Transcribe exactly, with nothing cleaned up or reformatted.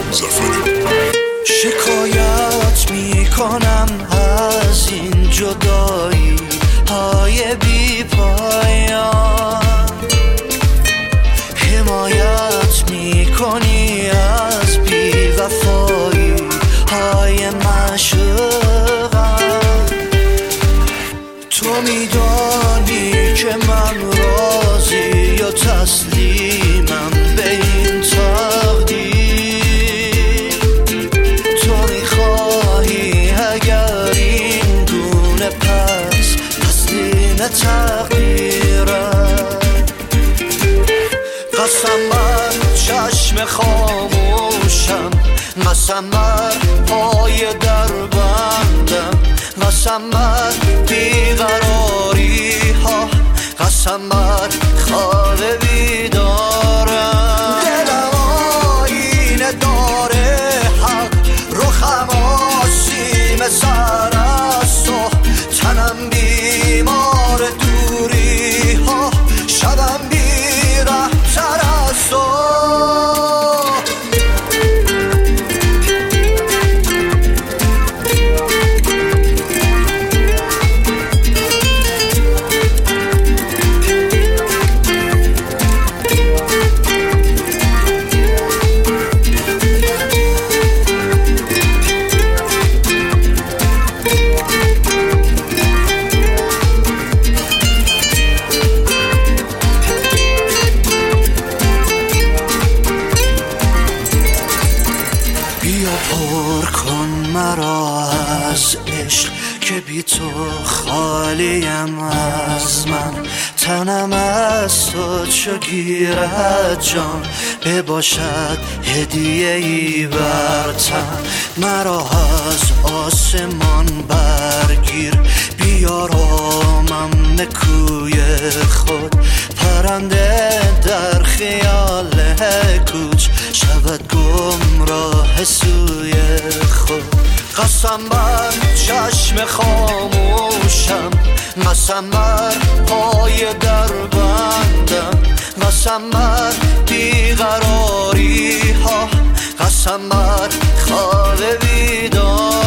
شکایت میکنم از این جدایی های بی پایان، حمایت میکنی از بی وفایی های معشوقم. تو میدانی که من راضی یا تسلیمم به این تقدیر. تو میخواهی اگر این گونه پس تسلیم تقدیرم. قسم بر چشم خاموشم، قسم بر پای در بندم، قسم بر بیقراری ها، قسم بر خواب بیدارم. دلم آینه داره حق، رخم آسیم سر از تو، تنم بیمار دوری ها، شبم بیره تر از تو. بیا پر کن مرا از عشق که بی تو خالیم از من. تنم از تو چو گیرد جان، بباشد هدیه ای بر تن. مرا از آسمان برگیر، بیارامم به کوی خود. پرنده در خیال کوچ شود گمراه سوی خود. قسم بر چشم خاموشم، قسم بر پای در بندم، قسم بر بیقراری ها، قسم بر خواب بیدار.